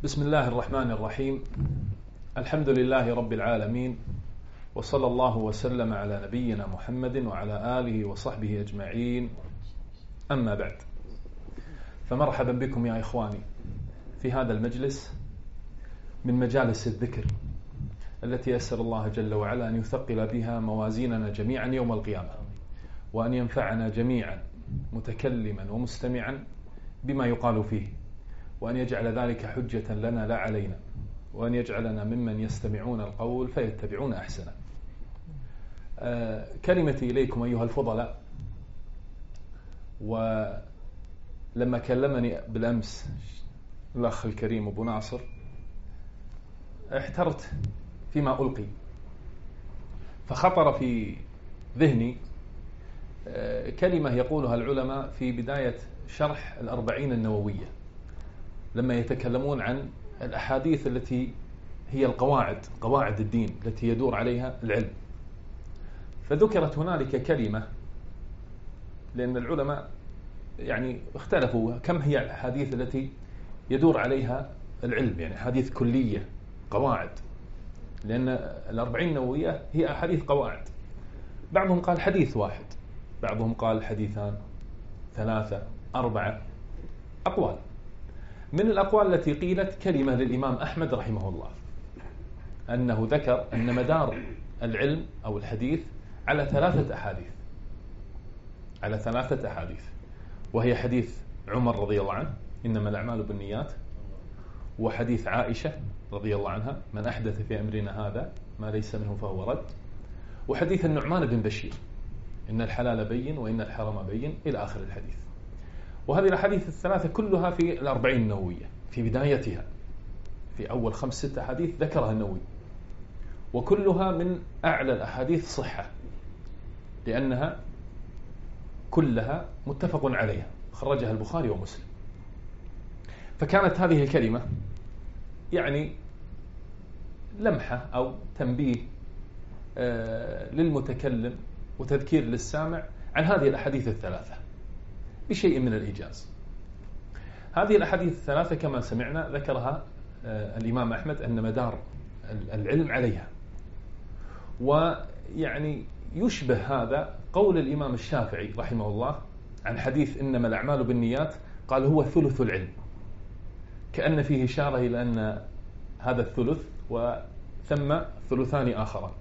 بسم الله الرحمن الرحيم. الحمد لله رب العالمين، وصلى الله وسلم على نبينا محمد وعلى آله وصحبه أجمعين. أما بعد، فمرحبا بكم يا إخواني في هذا المجلس من مجالس الذكر التي أسأل الله جل وعلا أن يثقل بها موازيننا جميعا يوم القيامة، وأن ينفعنا جميعا متكلما ومستمعا بما يقال فيه، وأن يجعل ذلك حجة لنا لا علينا، وأن يجعلنا ممن يستمعون القول فيتبعون أحسنه. كلمتي إليكم أيها الفضلاء، ولما كلمني بالأمس الأخ الكريم أبو ناصر احترت فيما ألقي، فخطر في ذهني كلمة يقولها العلماء في بداية شرح الأربعين النووية، لما يتكلمون عن الأحاديث التي هي قواعد الدين التي يدور عليها العلم. فذكرت هنالك كلمة، لأن العلماء يعني اختلفوا كم هي الأحاديث التي يدور عليها العلم، يعني حديث كلية قواعد، لأن الأربعين النووية هي أحاديث قواعد. بعضهم قال حديث واحد، بعضهم قال حديثان، ثلاثة، أربعة، أقوال. من الأقوال التي قيلت كلمة للإمام أحمد رحمه الله، أنه ذكر أن مدار العلم أو الحديث على ثلاثة أحاديث، وهي حديث عمر رضي الله عنه إنما الأعمال بالنيات، وحديث عائشة رضي الله عنها من أحدث في أمرنا هذا ما ليس منه فهو رد، وحديث النعمان بن بشير إن الحلال بين وإن الحرام بين إلى آخر الحديث. وهذه الأحاديث الثلاثة كلها في الأربعين النووية في بدايتها، في أول 5-6 أحاديث ذكرها النووي، وكلها من أعلى الأحاديث صحة، لأنها كلها متفق عليها، خرجها البخاري ومسلم. فكانت هذه الكلمة يعني لمحة أو تنبيه للمتكلم وتذكير للسامع عن هذه الأحاديث الثلاثة بشيء من الإيجاز. هذه الأحاديث الثلاثة كما سمعنا ذكرها الإمام أحمد أن مدار العلم عليها، ويعني يشبه هذا قول الإمام الشافعي رحمه الله عن حديث إنما الأعمال بالنيات، قال هو ثلث العلم، كأن فيه إشارة إلى أن هذا الثلث وثم ثلثان آخران.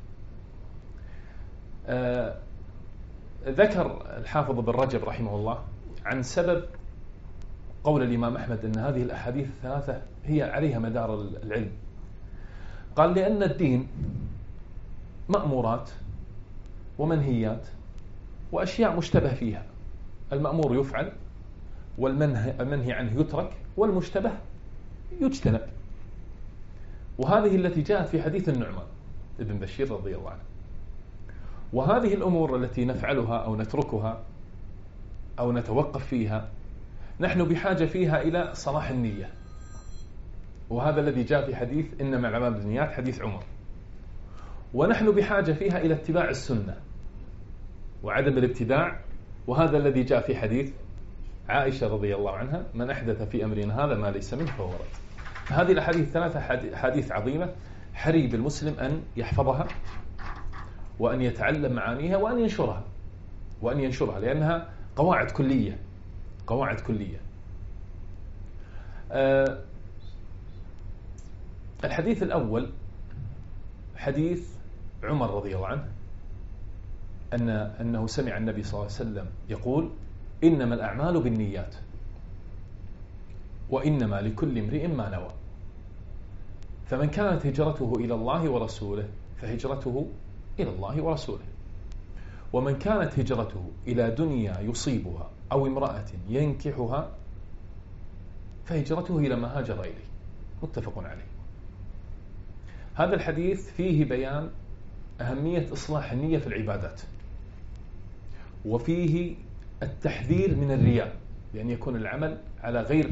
ذكر الحافظ بن رجب رحمه الله عن سبب قول الإمام أحمد أن هذه الأحاديث الثلاثة هي عليها مدار العلم. قال لأن الدين مأمورات ومنهيات وأشياء مشتبه فيها، المأمور يفعل والمنهي عنه يترك والمشتبه يجتنب، وهذه التي جاءت في حديث النعمان بن بشير رضي الله عنه. وهذه الأمور التي نفعلها أو نتركها أو نتوقف فيها نحن بحاجة فيها إلى صلاح النية، وهذا الذي جاء في حديث إنما الأعمال بالنيات حديث عمر. ونحن بحاجة فيها إلى اتباع السنة وعدم الابتداع، وهذا الذي جاء في حديث عائشة رضي الله عنها من أحدث في أمرنا هذا ما ليس منه فهو رد. هذه الأحاديث الثلاثة حديث عظيمة، حري بالمسلم أن يحفظها وأن يتعلم معانيها وأن ينشرها لأنها قواعد كلية. الحديث الأول حديث عمر رضي الله عنه أنه سمع النبي صلى الله عليه وسلم يقول إنما الأعمال بالنيات وإنما لكل امرئ ما نوى، فمن كانت هجرته إلى الله ورسوله فهجرته إلى الله ورسوله، ومن كانت هجرته إلى دنيا يصيبها أو امرأة ينكحها فهجرته إلى ما هاجر إليه، متفق عليه. هذا الحديث فيه بيان أهمية إصلاح النية في العبادات، وفيه التحذير من الرياء، لأن يكون العمل على غير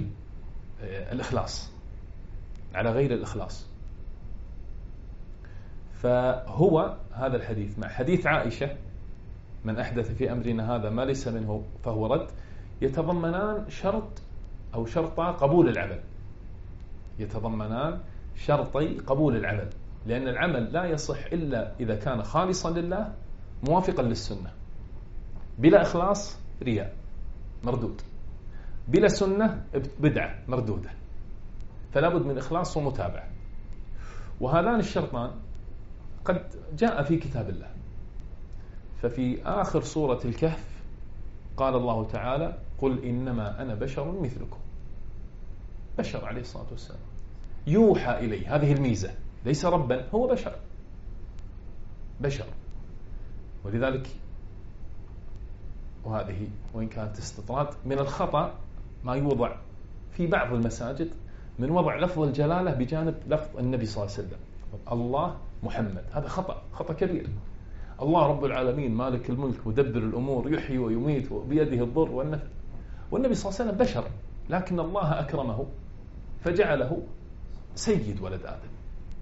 الإخلاص. فهو هذا الحديث مع حديث عائشة من أحدث في أمرنا هذا ما ليس منه فهو رد، يتضمنان شرط أو شرط قبول العمل، يتضمنان شرطي قبول العمل، لأن العمل لا يصح إلا إذا كان خالصا لله موافقا للسنة. بلا إخلاص رياء مردود، بلا سنة بدعة مردودة، فلا بد من إخلاص ومتابعة. وهذان الشرطان قد جاء في كتاب الله. ففي آخر سورة الكهف قال الله تعالى: قل إنما أنا بشر مثلكم. بشر عليه الصلاة والسلام، يوحى إليه، هذه الميزة، ليس ربا، هو بشر. بشر. ولذلك وهذه وإن كانت استطراد من الخطأ ما يوضع في بعض المساجد من وضع لفظ الجلالة بجانب لفظ النبي صلى الله عليه وسلم. الله محمد، هذا خطأ كبير. الله رب العالمين مالك الملك مدبر الأمور يحيي ويميت وبيده الضر والنفع. والنبي صلى الله عليه وسلم بشر، لكن الله أكرمه فجعله سيد ولد آدم.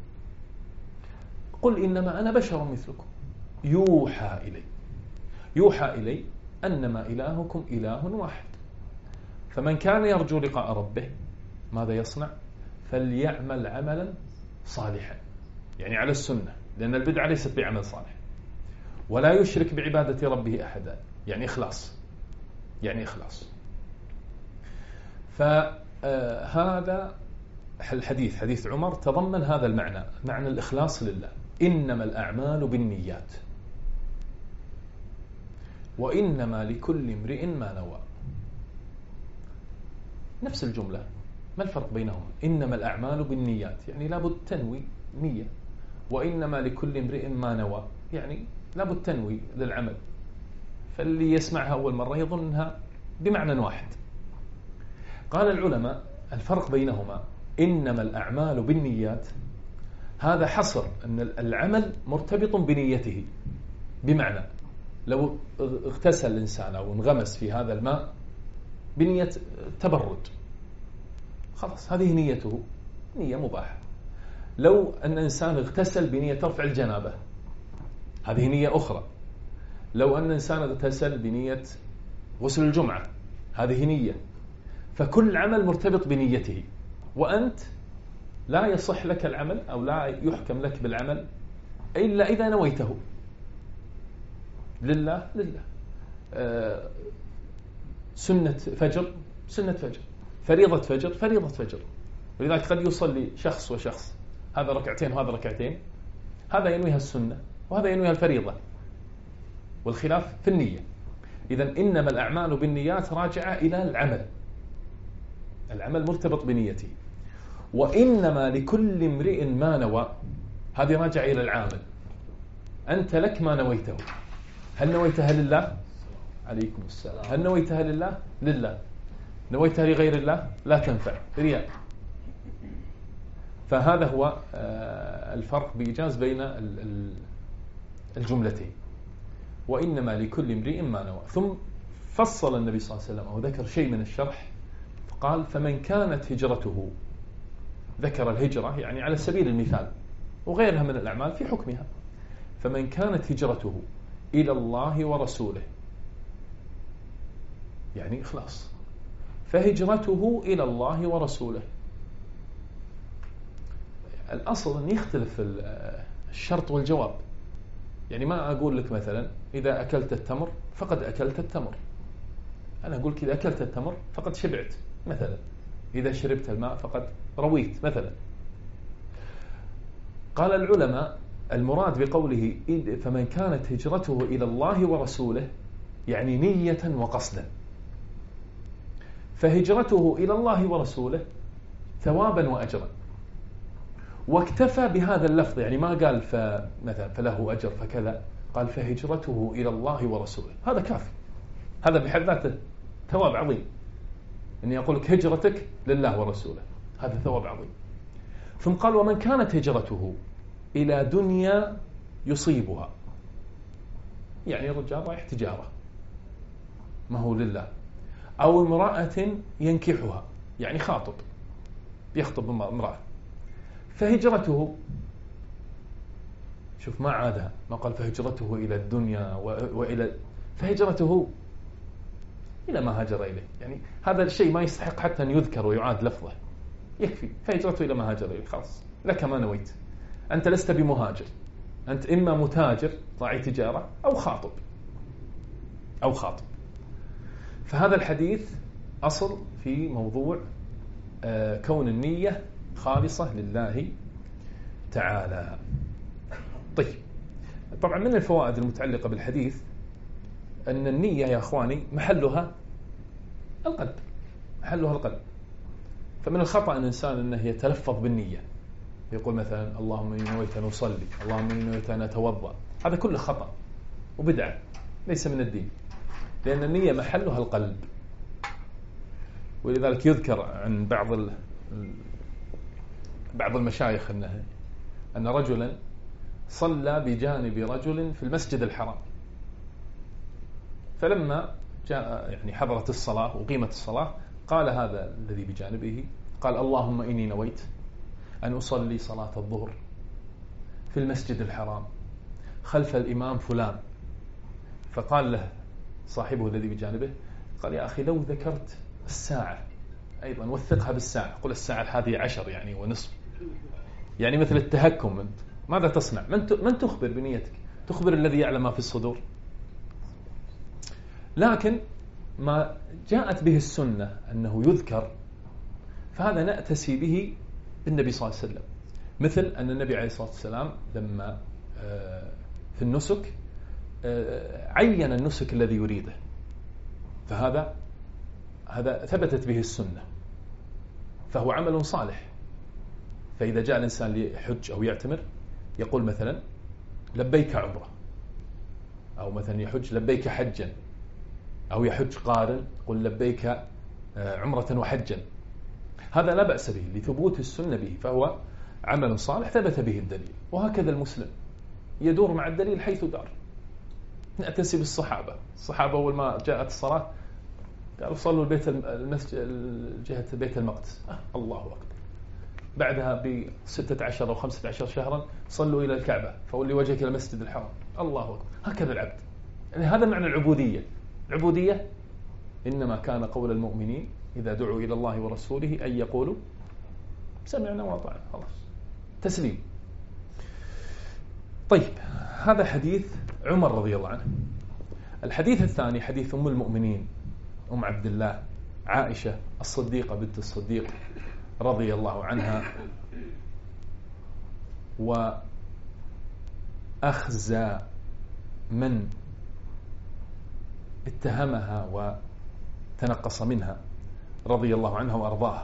قل إنما أنا بشر مثلكم يوحى إلي أنما إلهكم إله واحد، فمن كان يرجو لقاء ربه ماذا يصنع؟ فليعمل عملا صالحا، يعني على السنة، لأن البدعة ليست بعمل صالح. ولا يشرك بعبادة ربه أحدا، يعني إخلاص. فهذا الحديث حديث عمر تضمن هذا المعنى، معنى الإخلاص لله. إنما الأعمال بالنيات وإنما لكل امرئ ما نوى. نفس الجملة، ما الفرق بينهما؟ إنما الأعمال بالنيات يعني لابد تنوي نية، وإنما لكل امرئ ما نوى يعني لابد تنوي للعمل. فاللي يسمعها أول مرة يظنها بمعنى واحد. قال العلماء الفرق بينهما: إنما الأعمال بالنيات هذا حصر أن العمل مرتبط بنيته، بمعنى لو اغتسل الإنسان أو انغمس في هذا الماء بنية تبرد، خلاص هذه نيته، نية مباحة. لو أن إنسان اغتسل بنية رفع الجنابة هذه نية أخرى. لو أن إنسان اغتسل بنية غسل الجمعة هذه نية. فكل عمل مرتبط بنيته، وأنت لا يصح لك العمل أو لا يحكم لك بالعمل إلا إذا نويته لله. سنة فجر، فريضة فجر. ولذلك قد يصلي شخص وشخص، هذا ركعتين وهذا ركعتين، هذا ينويها السنة وهذا ينويها الفريضة، والخلاف في النية. إذن إنما الأعمال بالنيات راجعة إلى العمل مرتبط بنيته. وإنما لكل امرئ ما نوى، هذه راجعة إلى العامل. أنت لك ما نويته، هل نويتها لله؟ عليكم السلام. هل نويتها لله؟ نويتها لغير الله لا تنفع، رياء. فهذا هو الفرق بإيجاز بين الجملتين. وإنما لكل امرئ ما نوى. ثم فصل النبي صلى الله عليه وسلم أو ذكر شيء من الشرح، قال: فمن كانت هجرته، ذكر الهجرة يعني على سبيل المثال وغيرها من الأعمال في حكمها. فمن كانت هجرته إلى الله ورسوله يعني إخلاص، فهجرته إلى الله ورسوله. الأصل أن يختلف الشرط والجواب. يعني ما أقول لك مثلا إذا أكلت التمر فقد أكلت التمر، أنا أقول لك إذا أكلت التمر فقد شبعت مثلا، إذا شربت الماء فقد رويت مثلا. قال العلماء المراد بقوله فمن كانت هجرته إلى الله ورسوله يعني نية وقصدا، فهجرته إلى الله ورسوله ثوابا وأجرا. واكتفى بهذا اللفظ، يعني ما قال مثلا فله أجر فكذا، قال فهجرته إلى الله ورسوله، هذا كافي. هذا بحد ذاته ثواب عظيم، أن يقول لك هجرتك لله ورسوله، هذا ثواب عظيم. ثم قال ومن كانت هجرته إلى دنيا يصيبها، يعني الرجال رايح تجارة ما هو لله، أو امرأة ينكحها يعني خاطب يخطب امرأة، فهجرته، شوف ما عادها، ما قال فهجرته إلى الدنيا وإلى، فهجرته إلى ما هاجر إليه. يعني هذا الشيء ما يستحق حتى أن يذكر ويعاد لفظه، يكفي. فهجرته إلى ما هاجر إليه، خلاص لك ما نويت. أنت لست بمهاجر، أنت إما متاجر راعي تجارة أو خاطب أو خاطب. فهذا الحديث أصل في موضوع كون النية خالصة لله تعالى. طيب، طبعا من الفوائد المتعلقة بالحديث أن النية يا أخواني محلها القلب، محلها القلب. فمن الخطأ أن الإنسان أنه يتلفظ بالنية، يقول مثلا اللهم إني نويت أن أصلي، اللهم إني نويت أن أتوضأ. هذا كله خطأ وبدعة، ليس من الدين، لأن النية محلها القلب. ولذلك يذكر عن بعض المشايخ أن رجلا صلى بجانب رجل في المسجد الحرام، فلما جاء يعني حضرت الصلاة وقيمت الصلاة، قال هذا الذي بجانبه، قال اللهم إني نويت أن أصلي صلاة الظهر في المسجد الحرام خلف الإمام فلان. فقال له صاحبه الذي بجانبه، قال يا أخي لو ذكرت الساعة أيضا وثقها بالساعة، قل الساعة 11 يعني ونصف، يعني مثل التهكم. أنت ماذا تصنع؟ من تخبر بنيتك؟ تخبر الذي يعلم ما في الصدور. لكن ما جاءت به السنة أنه يذكر، فهذا نأتسي به بالنبي صلى الله عليه وسلم. مثل أن النبي عليه الصلاة والسلام لما في النسك عين النسك الذي يريده، فهذا ثبتت به السنة، فهو عمل صالح. فإذا جاء الإنسان ليحج أو يعتمر يقول مثلا لبيك عمرة، أو مثلا يحج لبيك حجا، أو يحج قارن قل لبيك عمرة وحجا. هذا لا بأس به لثبوت السنة به، فهو عمل صالح ثبت به الدليل. وهكذا المسلم يدور مع الدليل حيث دار. نأتسي بالصحابة. الصحابة أول ما جاءت الصلاة قالوا صلوا البيت المسجد جهة بيت المقدس، الله أكبر. بعدها ب16 أو 15 شهرا صلوا إلى الكعبة فولي وجهك إلى المسجد الحرام، الله أكبر. هكذا العبد، يعني هذا معنى العبودية. العبودية إنما كان قول المؤمنين إذا دعوا إلى الله ورسوله أن يقولوا سمعنا وأطعنا، خلاص تسليم. طيب، هذا حديث عمر رضي الله عنه. الحديث الثاني حديث أم المؤمنين أم عبد الله عائشة الصديقة بنت الصديق رضي الله عنها، وأخزى من اتهمها وتنقص منها رضي الله عنها وأرضاها.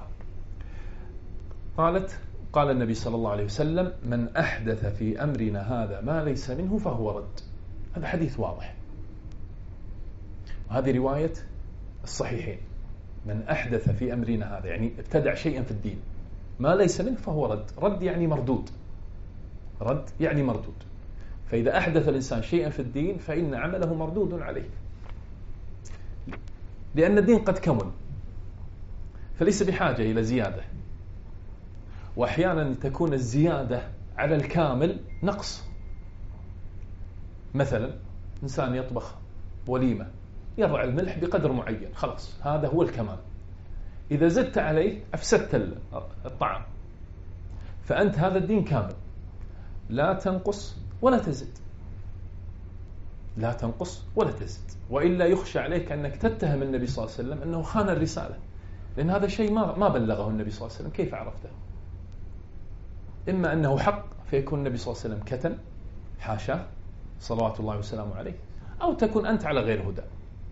قال النبي صلى الله عليه وسلم من أحدث في أمرنا هذا ما ليس منه فهو رد. هذا حديث واضح، وهذه رواية الصحيحين. من أحدث في أمرنا هذا يعني ابتدع شيئا في الدين ما ليس منه فهو رد. رد يعني مردود، رد يعني مردود. فإذا أحدث الإنسان شيئا في الدين فإن عمله مردود عليه، لأن الدين قد كمل فليس بحاجة إلى زيادة. وأحيانا تكون الزيادة على الكامل نقص. مثلا إنسان يطبخ وليمة يضع الملح بقدر معين، خلاص هذا هو الكمال. إذا زدت عليه أفسدت الطعام. فأنت هذا الدين كامل، لا تنقص ولا تزد، لا تنقص ولا تزد، وإلا يخشى عليك أنك تتهم النبي صلى الله عليه وسلم أنه خان الرسالة، لأن هذا شيء ما بلغه النبي صلى الله عليه وسلم، كيف عرفته؟ إما أنه حق فيكون النبي صلى الله عليه وسلم كتم، حاشاه صلوات الله وسلامه عليه، أو تكون أنت على غير هدى.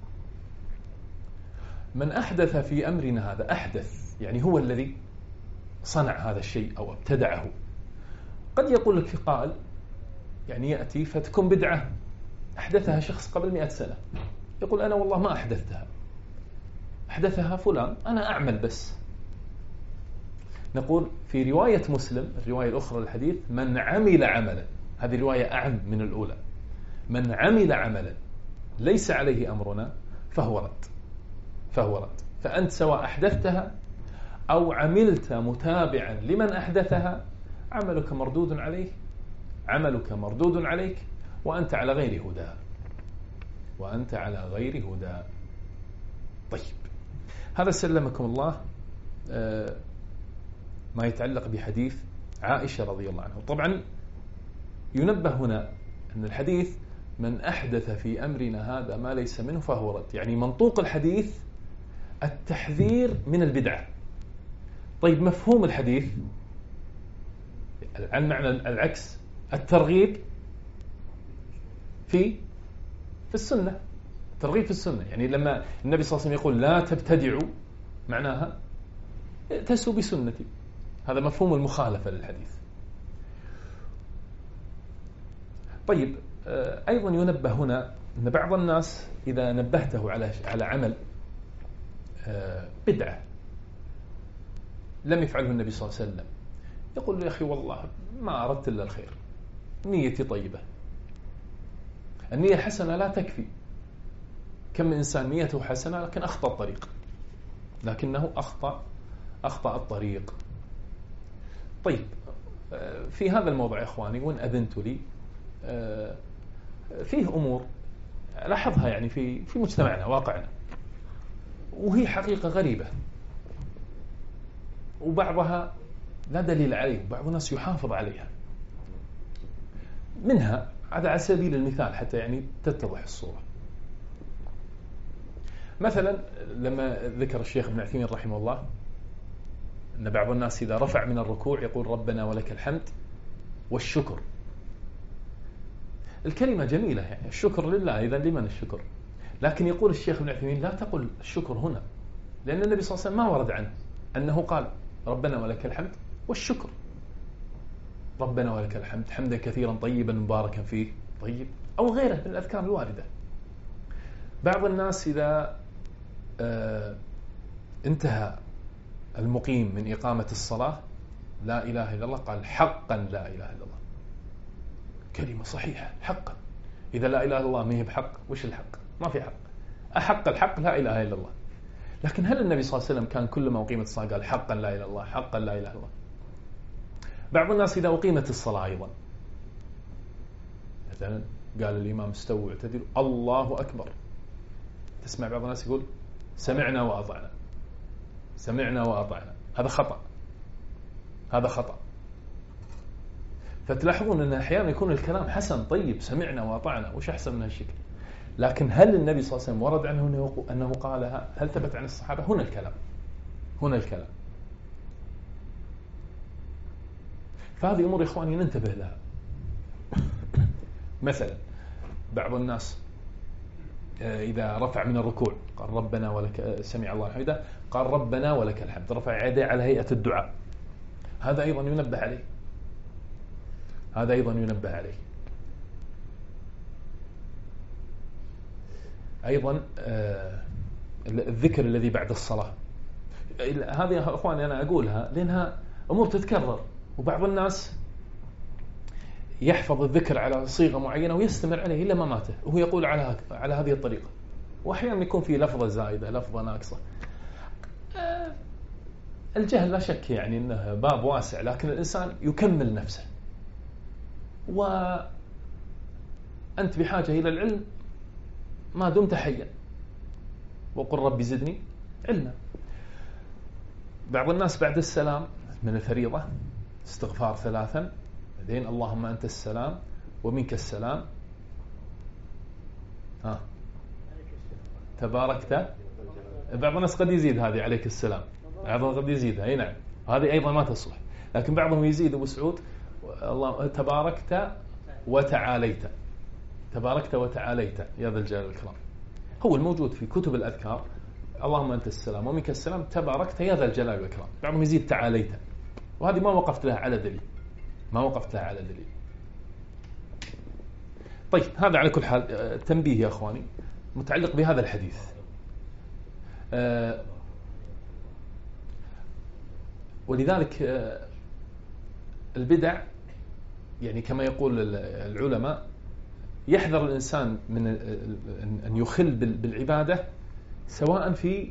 من أحدث في أمرنا هذا، أحدث يعني هو الذي صنع هذا الشيء أو ابتدعه. قد يقول لك في قائل يعني يأتي فتكون بدعة أحدثها شخص قبل 100 سنة، يقول أنا والله ما أحدثتها، أحدثها فلان، أنا أعمل بس. نقول في رواية مسلم الرواية الأخرى للحديث من عمل عملا، هذه رواية أعم من الأولى، من عمل عملا ليس عليه أمرنا فهو رد، فهو رد. فأنت سواء أحدثتها أو عملت متابعا لمن أحدثها عملك مردود عليه، عملك مردود عليك، وأنت على غير هدى، وأنت على غير هدى. طيب، هذا سلمكم الله ما يتعلق بحديث عائشة رضي الله عنها. طبعا ينبه هنا أن الحديث من أحدث في أمرنا هذا ما ليس منه فهو رد، يعني منطوق الحديث التحذير من البدعة. طيب مفهوم الحديث عن معنى العكس، الترغيب في السنة، ترغيب في السنة. يعني لما النبي صلى الله عليه وسلم يقول لا تبتدعوا، معناها ائتسوا بسنتي، هذا مفهوم المخالفة للحديث. طيب أيضا ينبه هنا أن بعض الناس إذا نبهته على عمل بدعة لم يفعله النبي صلى الله عليه وسلم، يقول له يا أخي والله ما أردت إلا الخير، نيتي طيبة. النية حسنة لا تكفي، كم من إنسان نيته حسنة لكن أخطأ الطريق، لكنه أخطأ الطريق. طيب في هذا الموضوع يا إخواني وإن أذنت لي فيه أمور لاحظها يعني في مجتمعنا واقعنا، وهي حقيقة غريبة وبعضها لا دليل عليه، بعض الناس يحافظ عليها. منها على سبيل المثال حتى يعني تتضح الصورة، مثلا لما ذكر الشيخ ابن عثيمين رحمه الله أن بعض الناس إذا رفع من الركوع يقول ربنا ولك الحمد والشكر. الكلمة جميلة، يعني الشكر لله، إذا لمن الشكر؟ لكن يقول الشيخ ابن عثيمين لا تقل الشكر هنا، لأن النبي صلى الله عليه وسلم ما ورد عنه أنه قال ربنا ولك الحمد والشكر. ربنا ولك الحمد حمدا كثيرا طيبا مباركا فيه، طيب، أو غيره من الأذكار الواردة. بعض الناس إذا انتهى المقيم من إقامة الصلاة لا إله إلا الله قال حقا لا إله إلا الله، كلمة صحيحة حقا. إذا لا إله إلا الله ما هي بحق، وش الحق؟ ما في حق، أحق الحق لا إله إلا الله. لكن هل النبي صلى الله عليه وسلم كان كل ما أقيمت الصلاة قال حقا لا إله إلا الله، حقا لا إله إلا الله؟ بعض الناس إذا أقيمت الصلاة أيضا مثلا قال الإمام استووا واعتدلوا الله أكبر، تسمع بعض الناس يقول سمعنا وأطعنا، سمعنا وأطعنا، هذا خطأ، هذا خطأ. فتلاحظون أن أحيانا يكون الكلام حسن طيب، سمعنا وأطعنا، وش أحسن من هالشكل؟ لكن هل النبي صلى الله عليه وسلم ورد عنه أنه قالها؟ هل ثبت عن الصحابة؟ هنا الكلام، هنا الكلام. فهذه أمور إخواني ننتبه لها. مثلا بعض الناس إذا رفع من الركوع قال ربنا ولك، سمع الله حمده، قال ربنا ولك الحمد، رفع يديه على هيئة الدعاء، هذا أيضا ينبه عليه، هذا أيضا ينبه عليه. أيضا الذكر الذي بعد الصلاة، هذه يا أخواني أنا أقولها لأنها أمور تتكرر، وبعض الناس يحفظ الذكر على صيغة معينة ويستمر عليه إلا ما ماته وهو يقول على هذه الطريقة، وأحيانا يكون في لفظة زائدة، لفظة ناقصة. الجهل لا شك يعني أنه باب واسع، لكن الإنسان يكمل نفسه، وأنت بحاجة إلى العلم ما دمت حيا، وقل ربي زدني علما. بعض الناس بعد السلام من الفريضة استغفار 3، بعدين اللهم أنت السلام ومنك السلام، تباركت. بعض الناس قد يزيد هذه عليك السلام، بعضهم قد يزيدها، أي نعم، هذه أيضا ما تصلح، لكن بعضهم يزيد أبو سعود الله تباركت وتعاليت، تباركت وتعاليت يا ذا الجلال والإكرام. هو الموجود في كتب الأذكار اللهم أنت السلام ومنك السلام تباركت يا ذا الجلال والإكرام، بعضهم يزيد تعاليت، وهذه ما وقفت لها على دليل، ما وقفت لها على دليل. طيب هذا على كل حال تنبيه يا أخواني متعلق بهذا الحديث. ولذلك البدع يعني كما يقول العلماء يحذر الإنسان من أن يخل بالعبادة، سواء في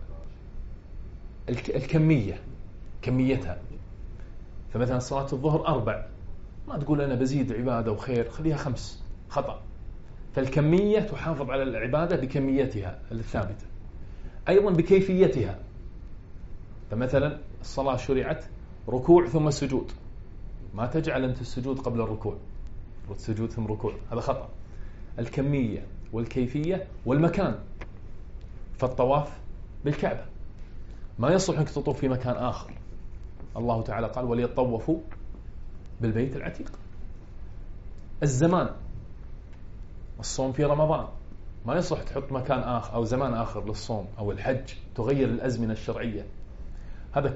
الكمية، كميتها. فمثلا صلاة الظهر 4، ما تقول أنا بزيد عبادة وخير، خليها 5، خطأ. فالكمية تحافظ على العبادة بكميتها الثابتة، أيضا بكيفيتها. فمثلا الصلاة شرعت ركوع ثم سجود، ما تجعل أنت السجود قبل الركوع، والسجود ثم ركوع، هذا خطأ. الكمية والكيفية والمكان، فالطواف بالكعبة ما يصلح أنك تطوف في مكان آخر. الله تعالى قال وليطوفوا بالبيت العتيق. الزمان، الصوم في رمضان ما يصلح تحط مكان آخر أو زمان آخر للصوم، أو الحج تغير الأزمنة الشرعية، هذا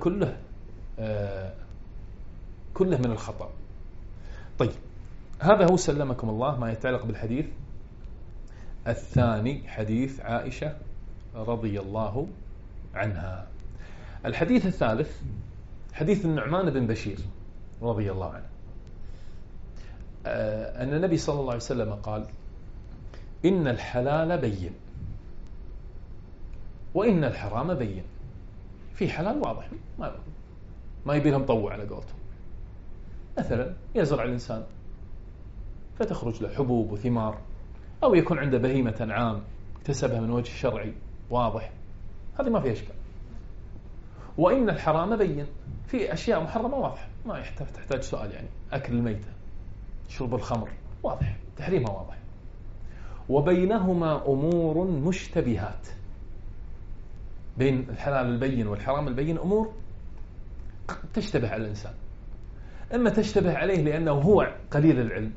كله من الخطأ. طيب، هذا هو سلمكم الله ما يتعلق بالحديث الثاني، حديث عائشة رضي الله عنها. الحديث الثالث حديث النعمان بن بشير رضي الله عنه، أن النبي صلى الله عليه وسلم قال إن الحلال بين وإن الحرام بين. في حلال واضح ما يبيلها مطوع على قولته. مثلا يزرع الإنسان فتخرج له حبوب وثمار، أو يكون عنده بهيمة أنعام اكتسبها من وجه شرعي واضح، هذه ما فيها إشكال. وإن الحرام بين، في أشياء محرمة واضحة ما تحتاج سؤال، يعني أكل الميتة، شرب الخمر واضح تحريمها واضح. وبينهما أمور مشتبهات، بين الحلال البين والحرام البين أمور تشتبه على الإنسان، إما تشتبه عليه لأنه هو قليل العلم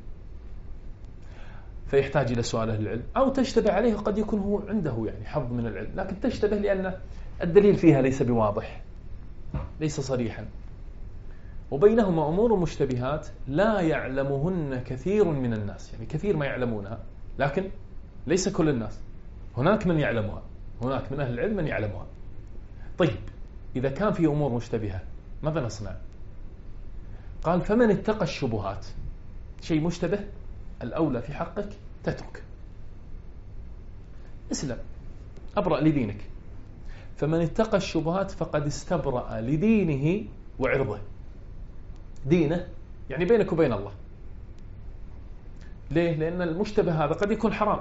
فيحتاج إلى سؤال أهل العلم، أو تشتبه عليه قد يكون هو عنده يعني حظ من العلم، لكن تشتبه لأن الدليل فيها ليس بواضح، ليس صريحا. وبينهما أمور مشتبهات لا يعلمهن كثير من الناس، يعني كثير ما يعلمونها لكن ليس كل الناس، هناك من يعلمها، هناك من أهل العلم من يعلمها. طيب، إذا كان في أمور مشتبهة ماذا نصنع؟ قال فمن اتقى الشبهات، شيء مشتبه الأولى في حقك تترك، اسلم، أبرأ لدينك. فمن اتقى الشبهات فقد استبرأ لدينه وعرضه. دينه يعني بينك وبين الله. ليه؟ لأن المشتبه هذا قد يكون حرام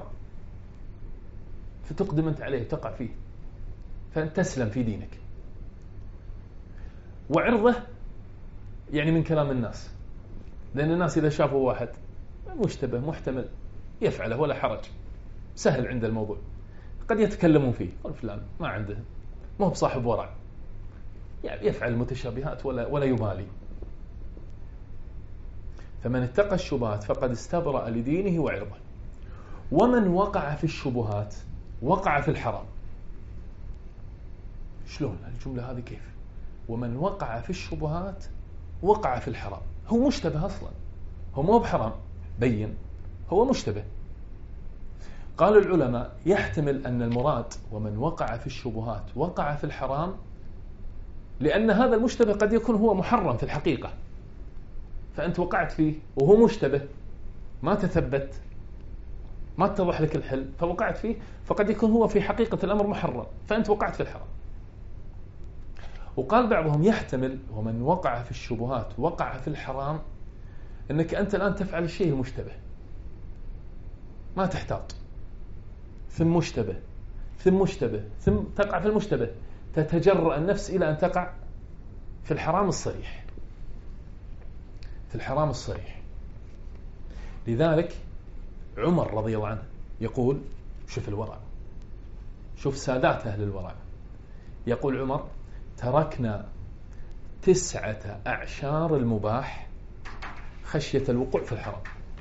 فتقدم أنت عليه تقع فيه، فأنت تسلم في دينك. وعرضه يعني من كلام الناس، لأن الناس إذا شافوا واحد مشتبه محتمل يفعله ولا حرج، سهل عند الموضوع، قد يتكلمون فيه، قال فلان ما عنده، ما هو بصاحب ورع، يعني يفعل المتشابهات ولا يبالي. فمن اتقى الشبهات فقد استبرأ لدينه وعرضه. ومن وقع في الشبهات وقع في الحرام. شلون الجملة هذه كيف؟ ومن وقع في الشبهات وقع في الحرام، هو مشتبه أصلا، هو مو بحرام بين، هو مشتبه. قال العلماء يحتمل أن المراد ومن وقع في الشبهات وقع في الحرام، لأن هذا المشتبه قد يكون هو محرم في الحقيقة، فأنت وقعت فيه وهو مشتبه ما تثبت، ما اتضح لك الحل فوقعت فيه، فقد يكون هو في حقيقة الأمر محرم فأنت وقعت في الحرام. وقال بعضهم يحتمل ومن وقع في الشبهات وقع في الحرام، أنك أنت الآن تفعل الشيء المشتبه ما تحتاط، ثم مشتبه ثم مشتبه ثم تقع في المشتبه، تتجرأ النفس إلى أن تقع في الحرام الصريح، في الحرام الصريح. لذلك عمر رضي الله عنه يقول، شوف الورع، شوف سادات أهل الورع، يقول عمر تركنا 9 أعشار المباح خشية الوقوع في الحرام.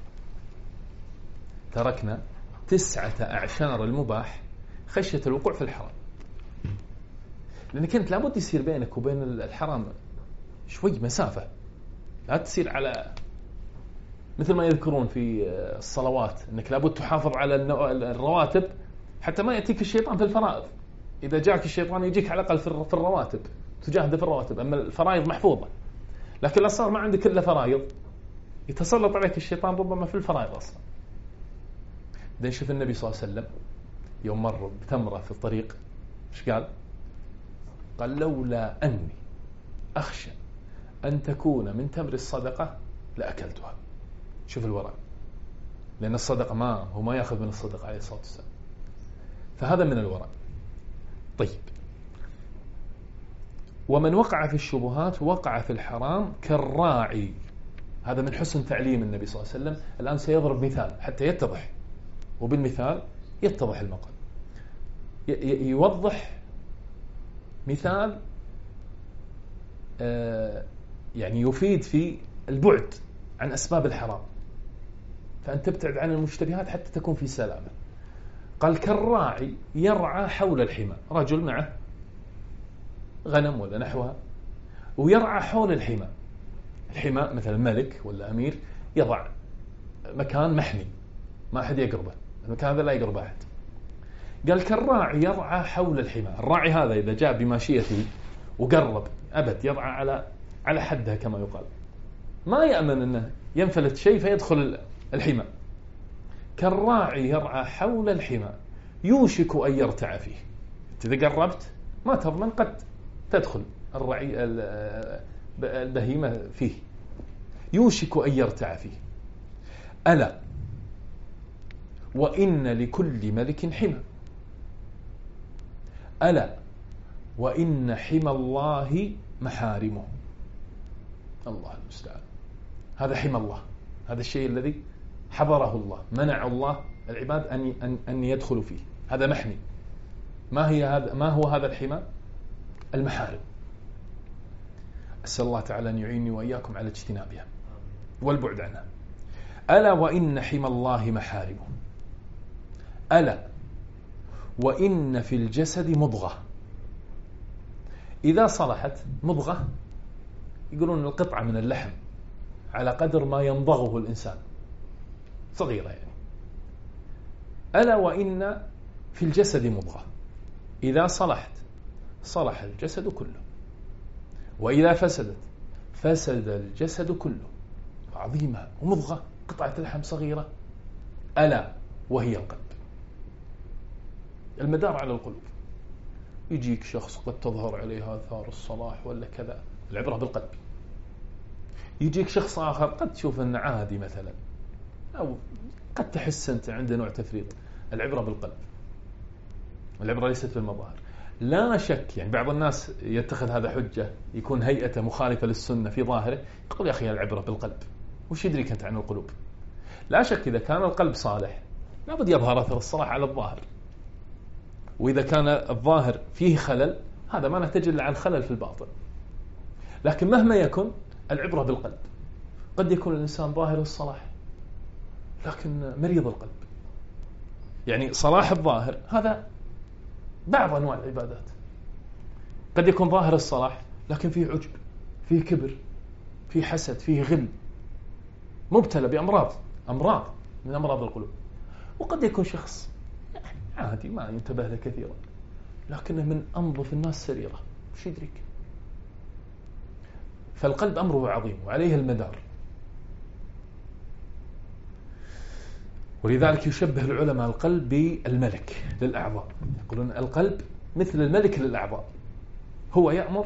تركنا 9 أعشار المباح خشية الوقوع في الحرام، لأن كنت لابد يصير بينك وبين الحرام شوي مسافة، لا تصير على مثل ما يذكرون في الصلوات أنك لابد تحافظ على الرواتب حتى ما يأتيك الشيطان في الفرائض. إذا جاءك الشيطان يجيك على الأقل في الرواتب، تجاهده في الرواتب، أما الفرائض محفوظة. لكن لا صار ما عندك إلا فرائض يتسلط عليك الشيطان ربما في الفرائض أصلا. ده يشوف النبي صلى الله عليه وسلم يوم مر بتمرة في الطريق، إيش قال؟ قال لولا أني أخشى أن تكون من تمر الصدقة لأكلتها. شوف الورع، لأن الصدقة ما يأخذ من الصدقة عليه الصلاة والسلام، فهذا من الورع. طيب، ومن وقع في الشبهات وقع في الحرام كالراعي. هذا من حسن تعليم النبي صلى الله عليه وسلم. الآن سيضرب مثال حتى يتضح، وبالمثال يتضح المقال. يوضح مثال يعني يفيد في البعد عن أسباب الحرام، فأنت تبتعد عن المشتبهات حتى تكون في سلامة. قال كالراعي يرعى حول الحمى، رجل معه غنم ولا نحوها ويرعى حول الحمى. الحمى مثلا ملك ولا أمير يضع مكان محمي ما أحد يقربه، المكان هذا لا يقرب أحد. قال كالراعي يرعى حول الحمى. الراعي هذا إذا جاء بماشيته وقرب أبد يرعى على حدها كما يقال، ما يأمن أنه ينفلت شيء فيدخل الحمى. كالراعي يرعى حول الحمى يوشك أن يرتع فيه. إذا قربت ما تضمن قد تدخل البهيمة فيه. يوشك أن يرتع فيه. ألا وإن لكل ملك حمى. ألا وإن حمى الله محارمه. الله المستعان. هذا حمى الله، هذا الشيء الذي حضره الله، منع الله العباد أن يدخلوا فيه، هذا محمي. ما هو هذا الحمى؟ المحارم. أسأل الله تعالى أن يعيني وإياكم على اجتنابها والبعد عنها. ألا وإن حمى الله محارمه. ألا وإن في الجسد مضغة إذا صلحت. مضغة يقولون القطعة من اللحم على قدر ما يمضغه الإنسان، صغيرة يعني. ألا وإن في الجسد مضغة إذا صلحت صلح الجسد كله، وإذا فسدت فسد الجسد كله. عظيمة ومضغة، قطعة لحم صغيرة. ألا وهي القلب. المدار على القلوب. يجيك شخص قد تظهر عليه آثار الصلاح ولا كذا، العبرة بالقلب. يجيك شخص آخر قد تشوف أنه عادي مثلا، أو قد تحس أنت عنده نوع تفريط، العبرة بالقلب. العبرة ليست بالمظاهر. لا شك يعني بعض الناس يتخذ هذا حجة، يكون هيئته مخالفة للسنة في ظاهره، يقول يا أخي العبرة بالقلب، وش يدريك أنت عن القلوب؟ لا شك إذا كان القلب صالح لابد يظهر أثر الصلاح على الظاهر، وإذا كان الظاهر فيه خلل هذا ما نحتاج إلا عن خلل في الباطن. لكن مهما يكن العبرة بالقلب. قد يكون الإنسان ظاهر الصلاح لكن مريض القلب. يعني صلاح الظاهر هذا بعض أنواع العبادات. قد يكون ظاهر الصلاح لكن فيه عجب، فيه كبر، فيه حسد، فيه غل، مبتلى بأمراض من أمراض القلوب. وقد يكون شخص عادي ما ينتبه له كثيرا لكنه من أنظف الناس سريرة، وش يدريك؟ فالقلب أمره عظيم وعليه المدار. ولذلك يشبه العلماء القلب بالملك للأعضاء. يقولون القلب مثل الملك للأعضاء، هو يأمر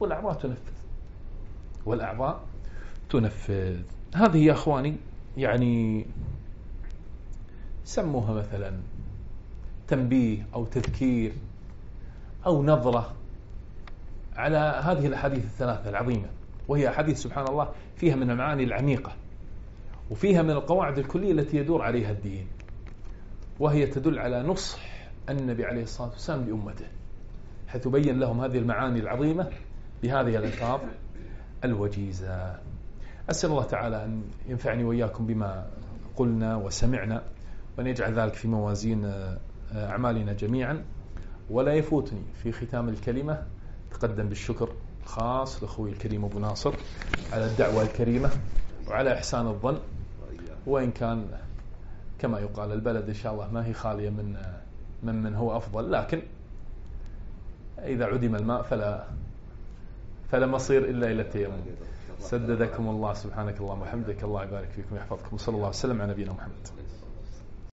والأعضاء تنفذ. هذه يا أخواني يعني سموها مثلا تنبيه أو تذكير أو نظرة على هذه الأحاديث الثلاثة العظيمة، وهي أحاديث سبحان الله فيها من المعاني العميقة، وفيها من القواعد الكلية التي يدور عليها الدين، وهي تدل على نصح النبي عليه الصلاة والسلام لأمته، حيث بين لهم هذه المعاني العظيمة بهذه الألفاظ الوجيزة. أسأل الله تعالى أن ينفعني وإياكم بما قلنا وسمعنا، وأن يجعل ذلك في موازين أعمالنا جميعا. ولا يفوتني في ختام الكلمة تقدم بالشكر خاص لأخوي الكريم أبو ناصر على الدعوة الكريمة وعلى إحسان الظن، وإن كان كما يقال البلد إن شاء الله ما هي خالية من هو أفضل، لكن إذا عدم الماء فلا مصير إلا إلى التيمم. سددكم الله، سبحانك اللهم وبحمدك، الله يبارك فيكم ويحفظكم، وصلى الله وسلم على نبينا محمد.